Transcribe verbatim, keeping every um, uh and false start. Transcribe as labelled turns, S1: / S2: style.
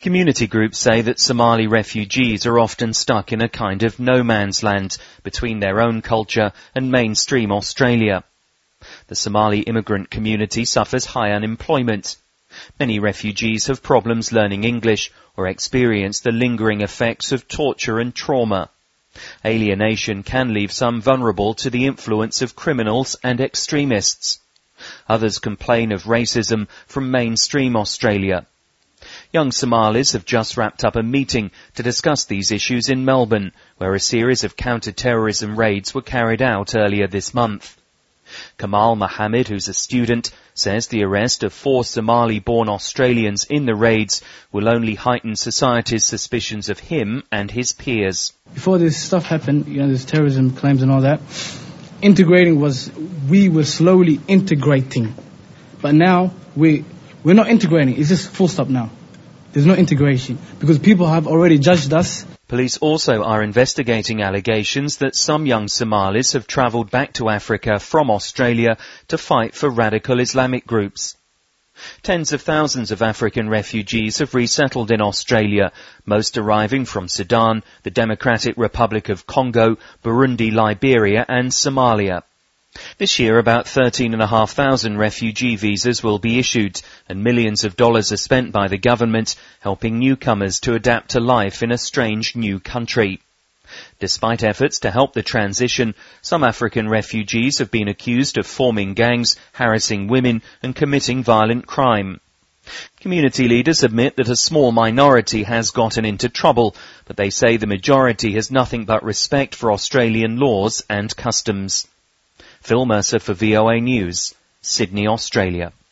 S1: Community groups say that Somali refugees are often stuck in a kind of no man's land between their own culture and mainstream Australia. The Somali immigrant community suffers high unemployment. Many refugees have problems learning English or experience the lingering effects of torture and trauma. Alienation can leave some vulnerable to the influence of criminals and extremists. Others complain of racism from mainstream Australia. Young Somalis have just wrapped up a meeting to discuss these issues in Melbourne, where a series of counter-terrorism raids were carried out earlier this month. Kamal Mohammed, who's a student, says the arrest of four Somali-born Australians in the raids will only heighten society's suspicions of him and his peers.
S2: Before this stuff happened, you know, there's terrorism claims and all that, integrating was, we were slowly integrating. But now, we, we're not integrating, it's just full stop now. There's no integration, because people have already judged us.
S1: Police also are investigating allegations that some young Somalis have travelled back to Africa from Australia to fight for radical Islamic groups. Tens of thousands of African refugees have resettled in Australia, most arriving from Sudan, the Democratic Republic of Congo, Burundi, Liberia and Somalia. This year, about thirteen and a half thousand refugee visas will be issued, and millions of dollars are spent by the government helping newcomers to adapt to life in a strange new country. Despite efforts to help the transition, some African refugees have been accused of forming gangs, harassing women and committing violent crime. Community leaders admit that a small minority has gotten into trouble, but they say the majority has nothing but respect for Australian laws and customs. Phil Mercer for V O A News, Sydney, Australia.